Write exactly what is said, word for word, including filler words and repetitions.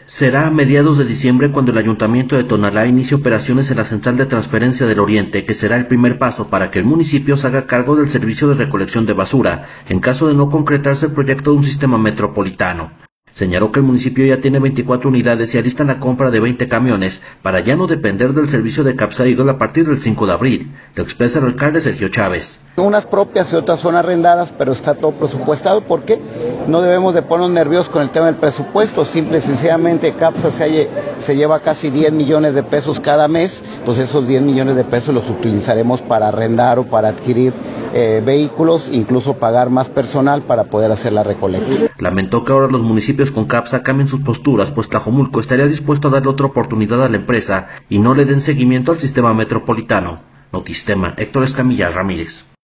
Será a mediados de diciembre cuando el Ayuntamiento de Tonalá inicie operaciones en la Central de Transferencia del Oriente, que será el primer paso para que el municipio se haga cargo del servicio de recolección de basura, en caso de no concretarse el proyecto de un sistema metropolitano. Señaló que el municipio ya tiene veinticuatro unidades y alista la compra de veinte camiones para ya no depender del servicio de Capsa-Eagle a partir del cinco de abril, lo expresa el alcalde Sergio Chávez. Unas propias y otras son arrendadas, pero está todo presupuestado porque no debemos de ponernos nerviosos con el tema del presupuesto. Simple y sencillamente Capsa se, se lleva casi diez millones de pesos cada mes, pues esos diez millones de pesos los utilizaremos para arrendar o para adquirir eh, vehículos, incluso pagar más personal para poder hacer la recolección. Lamentó que ahora los municipios con Capsa cambien sus posturas, pues Tlajomulco estaría dispuesto a darle otra oportunidad a la empresa y no le den seguimiento al sistema metropolitano. Notistema, Héctor Escamilla Ramírez.